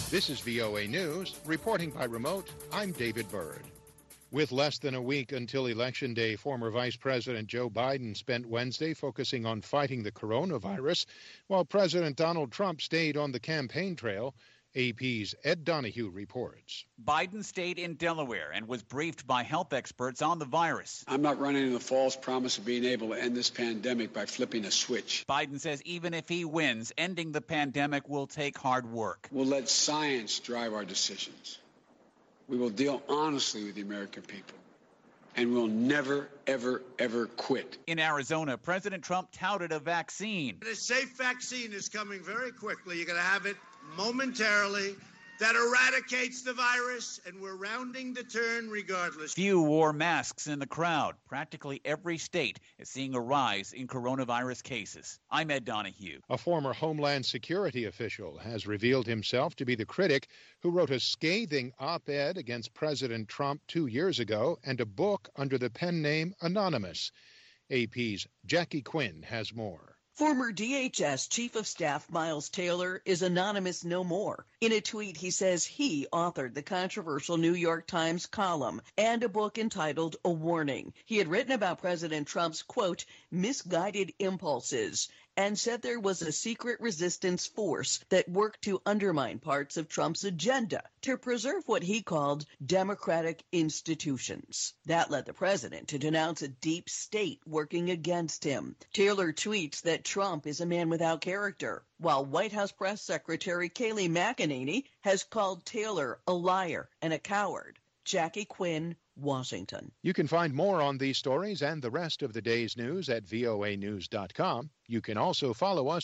This is VOA News. Reporting by remote, I'm David Byrd. With less than a week until Election Day, former Vice President Joe Biden spent Wednesday focusing on fighting the coronavirus, while President Donald Trump stayed on the campaign trail. AP's Ed Donahue reports. Biden stayed in Delaware and was briefed by health experts on the virus. I'm not running the false promise of being able to end this pandemic by flipping a switch. Biden says even if he wins, ending the pandemic will take hard work. We'll let science drive our decisions. We will deal honestly with the American people. And we'll never, ever, ever quit. In Arizona, President Trump touted a vaccine. A safe vaccine is coming very quickly. You're going to have it momentarily. That eradicates the virus, and we're rounding the turn regardless. Few wore masks in the crowd. Practically every state is seeing a rise in coronavirus cases. I'm Ed Donahue. A former Homeland Security official has revealed himself to be the critic who wrote a scathing op-ed against President Trump 2 years ago and a book under the pen name Anonymous. AP's Jackie Quinn has more. Former DHS Chief of Staff Miles Taylor is anonymous no more. In a tweet, he says he authored the controversial New York Times column and a book entitled A Warning. He had written about President Trump's, quote, misguided impulses, and said there was a secret resistance force that worked to undermine parts of Trump's agenda to preserve what he called democratic institutions. That led the president to denounce a deep state working against him. Taylor tweets that Trump is a man without character, while White House Press Secretary Kayleigh McEnany has called Taylor a liar and a coward. Jackie Quinn, Washington. You can find more on these stories and the rest of the day's news at voanews.com. You can also follow us